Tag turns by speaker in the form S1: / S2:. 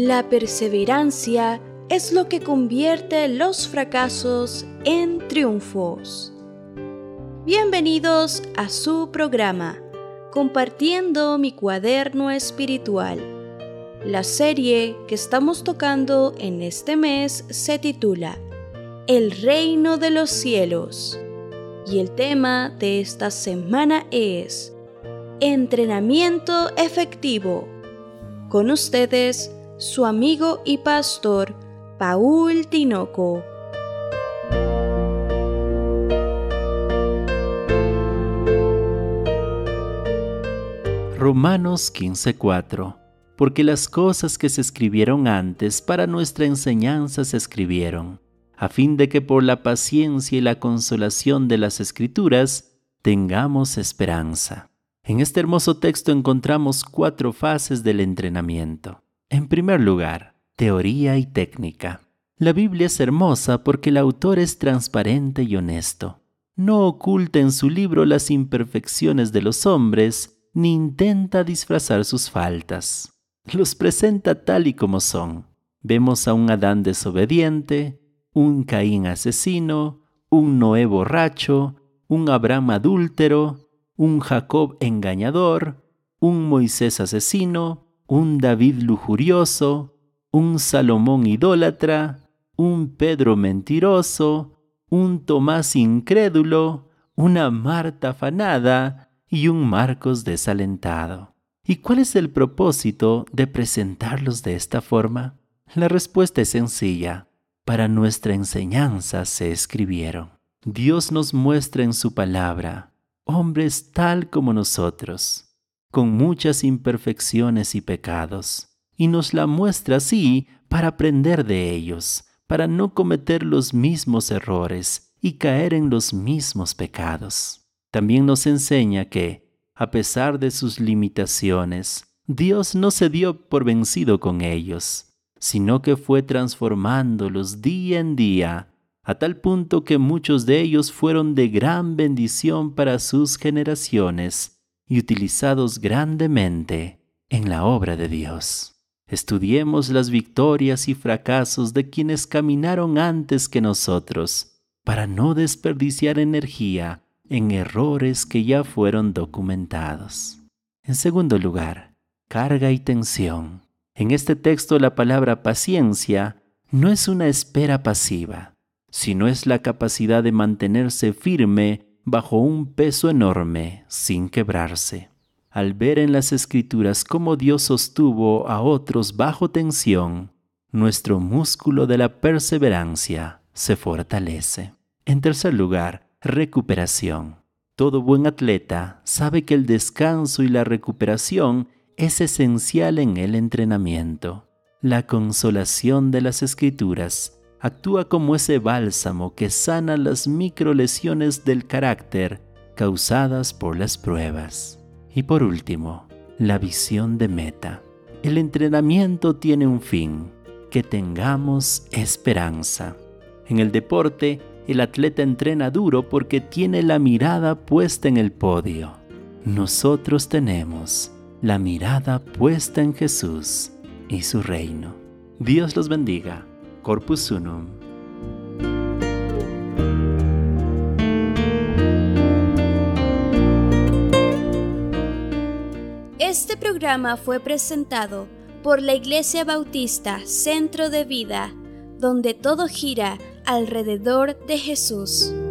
S1: La perseverancia es lo que convierte los fracasos en triunfos. Bienvenidos a su programa, Compartiendo mi cuaderno espiritual. La serie que estamos tocando en este mes se titula El Reino de los Cielos. Y el tema de esta semana es Entrenamiento efectivo. Con ustedes, su amigo y pastor, Paul Tinoco.
S2: Romanos 15:4. Porque las cosas que se escribieron antes para nuestra enseñanza se escribieron, a fin de que por la paciencia y la consolación de las Escrituras tengamos esperanza. En este hermoso texto encontramos 4 fases del entrenamiento. En primer lugar, teoría y técnica. La Biblia es hermosa porque el autor es transparente y honesto. No oculta en su libro las imperfecciones de los hombres, ni intenta disfrazar sus faltas. Los presenta tal y como son. Vemos a un Adán desobediente, un Caín asesino, un Noé borracho, un Abraham adúltero, un Jacob engañador, un Moisés asesino, un David lujurioso, un Salomón idólatra, un Pedro mentiroso, un Tomás incrédulo, una Marta afanada y un Marcos desalentado. ¿Y cuál es el propósito de presentarlos de esta forma? La respuesta es sencilla. Para nuestra enseñanza se escribieron. Dios nos muestra en su palabra hombres tal como nosotros, con muchas imperfecciones y pecados, y nos la muestra así para aprender de ellos, para no cometer los mismos errores y caer en los mismos pecados. También nos enseña que, a pesar de sus limitaciones, Dios no se dio por vencido con ellos, sino que fue transformándolos día en día, a tal punto que muchos de ellos fueron de gran bendición para sus generaciones y utilizados grandemente en la obra de Dios. Estudiemos las victorias y fracasos de quienes caminaron antes que nosotros, para no desperdiciar energía en errores que ya fueron documentados. En segundo lugar, carga y tensión. En este texto la palabra paciencia no es una espera pasiva, sino es la capacidad de mantenerse firme bajo un peso enorme sin quebrarse. Al ver en las Escrituras cómo Dios sostuvo a otros bajo tensión, nuestro músculo de la perseverancia se fortalece. En tercer lugar, recuperación. Todo buen atleta sabe que el descanso y la recuperación es esencial en el entrenamiento. La consolación de las Escrituras actúa como ese bálsamo que sana las microlesiones del carácter causadas por las pruebas. Y por último, la visión de meta. El entrenamiento tiene un fin, que tengamos esperanza. En el deporte, el atleta entrena duro porque tiene la mirada puesta en el podio. Nosotros tenemos la mirada puesta en Jesús y su reino. Dios los bendiga. Corpus Unum.
S1: Este programa fue presentado por la Iglesia Bautista Centro de Vida, donde todo gira alrededor de Jesús.